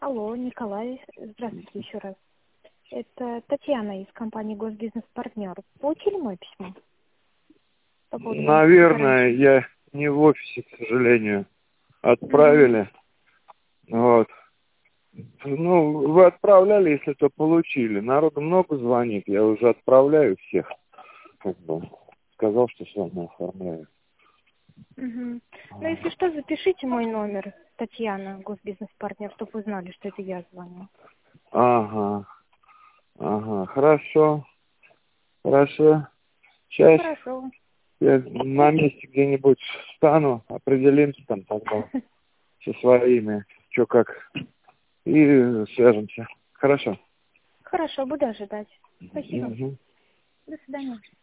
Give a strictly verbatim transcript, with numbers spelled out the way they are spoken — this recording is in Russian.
Алло, Николай. Здравствуйте еще раз. Это Татьяна из компании «Госбизнес-партнер». Получили мое письмо? По поводу Наверное, гарантии? я не в офисе, к сожалению. Отправили. Вот. Ну, вы отправляли, если то получили. Народу много звонит, я уже отправляю всех. Как бы сказал, что с вами оформляю. Угу. Ну, если что, запишите мой номер, Татьяна, «Госбизнес-партнер», чтобы вы знали, что это я звоню. Ага, ага, хорошо, хорошо. Сейчас Хорошо. я на месте где-нибудь встану, определимся там тогда со своими, что как, и свяжемся. Хорошо. Хорошо, буду ожидать. Спасибо. Мгм. До свидания.